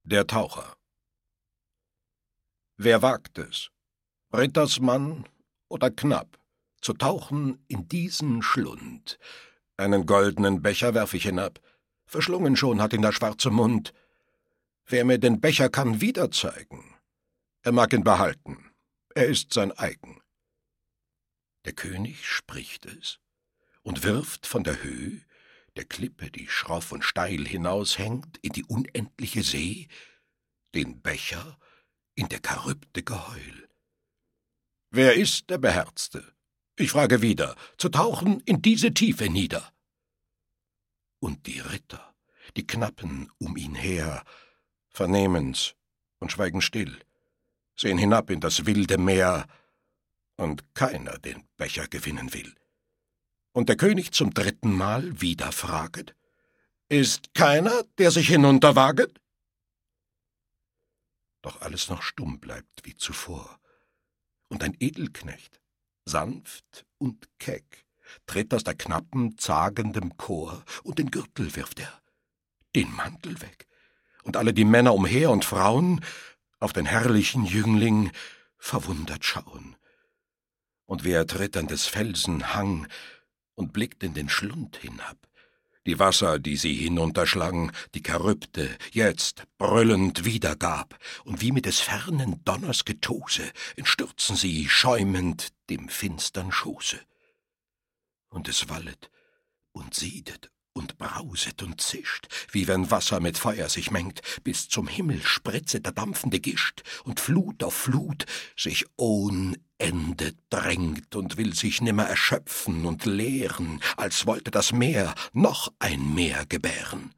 Der Taucher. Wer wagt es, Rittersmann oder Knapp, zu tauchen in diesen Schlund? Einen goldenen Becher werf ich hinab, verschlungen schon hat ihn der schwarze Mund. Wer mir den Becher kann wiederzeigen, er mag ihn behalten, er ist sein eigen. Der König spricht es und wirft von der Höhe der Klippe, die schroff und steil hinaushängt, in die unendliche See, den Becher in der Charybde Geheul. Wer ist der Beherzte? Ich frage wieder, zu tauchen in diese Tiefe nieder? Und die Ritter, die Knappen um ihn her, vernehmen's und schweigen still, sehen hinab in das wilde Meer, und keiner den Becher gewinnen will. Und der König zum 3. Mal wieder fraget: Ist keiner, der sich hinunterwaget? Doch alles noch stumm bleibt wie zuvor, und ein Edelknecht, sanft und keck, tritt aus der Knappen zagendem Chor, und den Gürtel wirft er, den Mantel weg, und alle die Männer umher und Frauen auf den herrlichen Jüngling verwundert schauen. Und wer tritt an des Felsen Hang und blickt in den Schlund hinab, die Wasser, die sie hinunterschlang, die Charybde jetzt brüllend wiedergab, und wie mit des fernen Donners Getose entstürzen sie schäumend dem finstern Schoße. Und es wallet und siedet und brauset und zischt, wie wenn Wasser mit Feuer sich mengt, bis zum Himmel spritzet der dampfende Gischt, und Flut auf Flut sich ohn Ende drängt und will sich nimmer erschöpfen und leeren, als wollte das Meer noch ein Meer gebären.